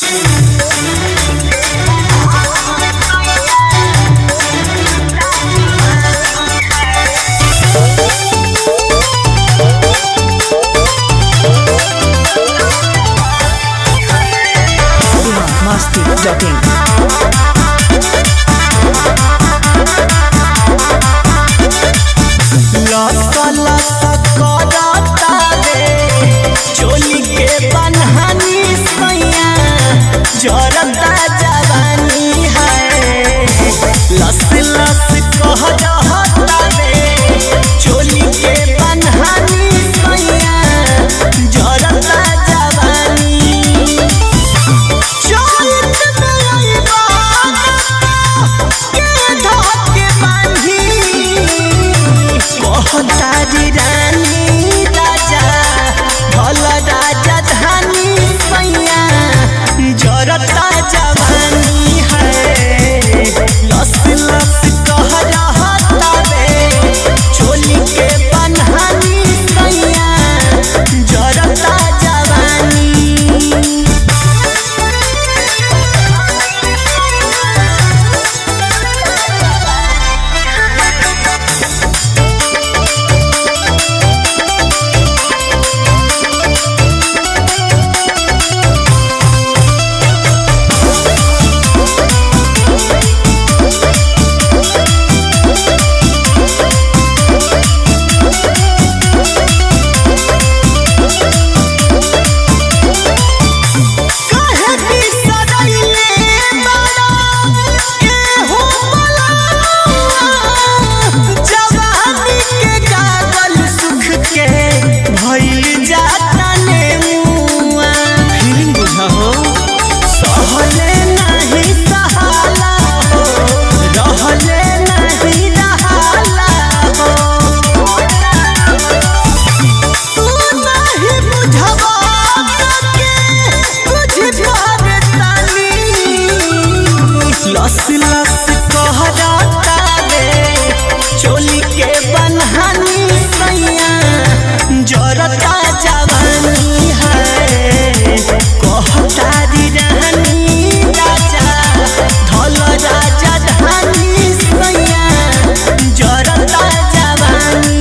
चोली के बनहानी सैया जरता जवानी है लस लस कह रहता रे चोली के बनहानी सैया जरता जवानी चोट में के धके बांधी कहता दी रानी राजा भल राजधानी सैया जरता जवानी है लस लस कह रहता रे चोली के बनहानी सैया जरता जवानी। लस लस कह रहता रे चोली के बनहानी सैया जरता जवानी है कहता दी रानी राजा धल राजधानी सैया जरता जवानी।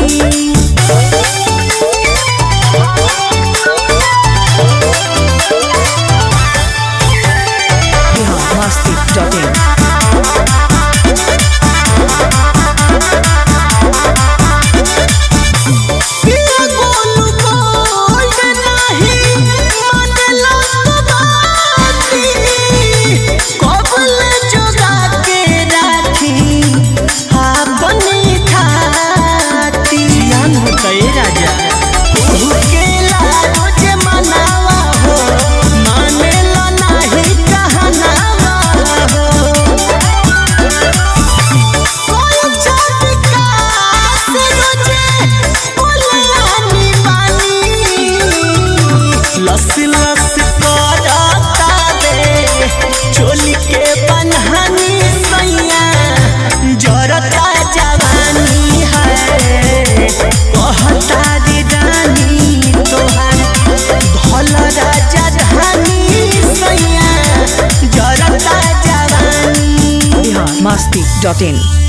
लस लस करता रे चोली के बनहानी सैया जरता जवानी है कहता दी रानी तोहार भल राजधानी सैया जरता जवानी। biharmasti.in